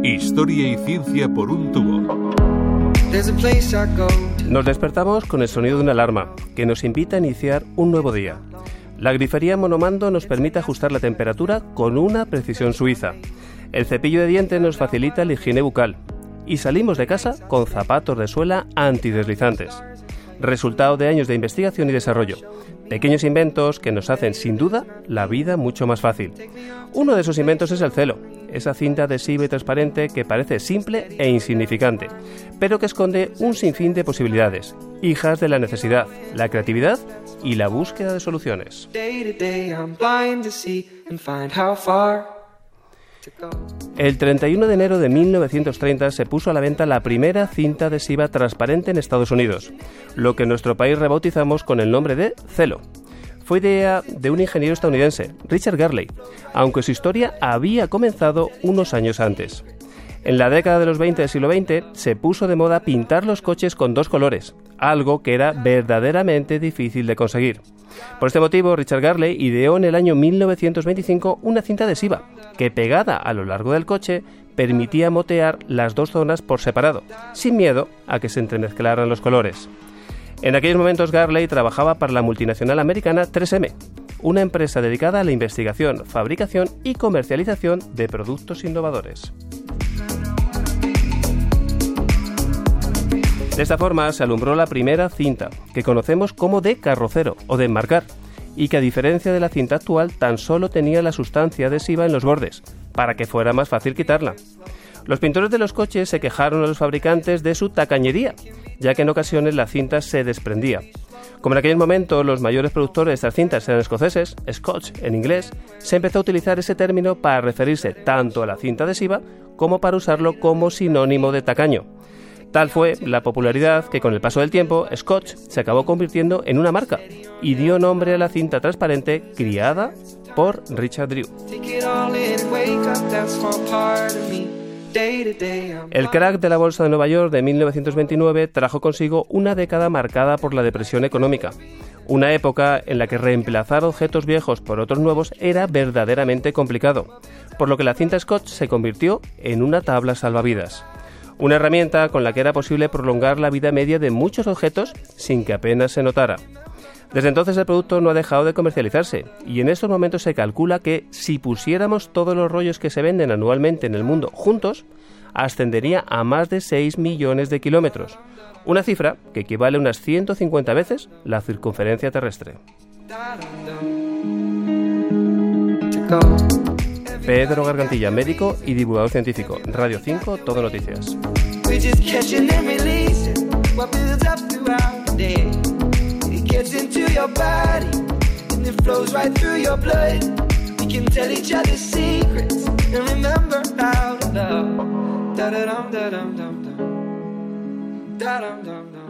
Historia y ciencia por un tubo. Nos despertamos con el sonido de una alarma que nos invita a iniciar un nuevo día. La grifería monomando nos permite ajustar la temperatura con una precisión suiza. El cepillo de dientes nos facilita la higiene bucal. Y salimos de casa con zapatos de suela antideslizantes. Resultado de años de investigación y desarrollo. Pequeños inventos que nos hacen, sin duda, la vida mucho más fácil. Uno de esos inventos es el celo, esa cinta adhesiva y transparente que parece simple e insignificante, pero que esconde un sinfín de posibilidades, hijas de la necesidad, la creatividad y la búsqueda de soluciones. El 31 de enero de 1930 se puso a la venta la primera cinta adhesiva transparente en Estados Unidos, lo que en nuestro país rebautizamos con el nombre de celo. Fue idea de un ingeniero estadounidense, Richard Garley, aunque su historia había comenzado unos años antes. En la década de los 20 del siglo XX se puso de moda pintar los coches con dos colores, algo que era verdaderamente difícil de conseguir. Por este motivo, Richard Garley ideó en el año 1925 una cinta adhesiva que, pegada a lo largo del coche, permitía motear las dos zonas por separado, sin miedo a que se entremezclaran los colores. En aquellos momentos Garley trabajaba para la multinacional americana 3M, una empresa dedicada a la investigación, fabricación y comercialización de productos innovadores. De esta forma se alumbró la primera cinta, que conocemos como de carrocero o de enmarcar, y que a diferencia de la cinta actual tan solo tenía la sustancia adhesiva en los bordes, para que fuera más fácil quitarla. Los pintores de los coches se quejaron a los fabricantes de su tacañería, ya que en ocasiones la cinta se desprendía. Como en aquel momento los mayores productores de estas cintas eran escoceses, Scotch en inglés, se empezó a utilizar ese término para referirse tanto a la cinta adhesiva como para usarlo como sinónimo de tacaño. Tal fue la popularidad que con el paso del tiempo Scotch se acabó convirtiendo en una marca y dio nombre a la cinta transparente criada por Richard Drew. El crack de la bolsa de Nueva York de 1929 trajo consigo una década marcada por la depresión económica, una época en la que reemplazar objetos viejos por otros nuevos era verdaderamente complicado, por lo que la cinta Scotch se convirtió en una tabla salvavidas. Una herramienta con la que era posible prolongar la vida media de muchos objetos sin que apenas se notara. Desde entonces el producto no ha dejado de comercializarse y en estos momentos se calcula que si pusiéramos todos los rollos que se venden anualmente en el mundo juntos, ascendería a más de 6 millones de kilómetros, una cifra que equivale a unas 150 veces la circunferencia terrestre. Pedro Gargantilla, médico y divulgador científico. Radio 5, Todo Noticias. Gets into your body and it flows right through your blood. We can tell each other secrets and remember how to love. Da da dum da dum dum dum. Da dum dum dum.